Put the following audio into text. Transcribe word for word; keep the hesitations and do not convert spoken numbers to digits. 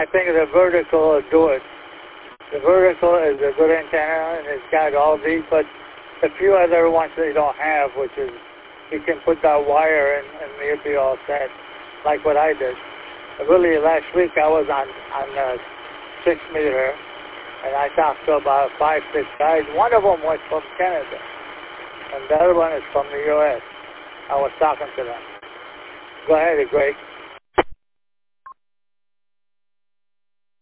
I think the vertical will do it. The vertical is a good antenna, and it's got all these, but a few other ones they don't have, which is you can put that wire in, and you'll be all set, like what I did. Really, last week I was on on uh, six meter, and I talked to about five, six guys. One of them was from Canada, and the other one is from the U S I was talking to them. Go ahead, Greg.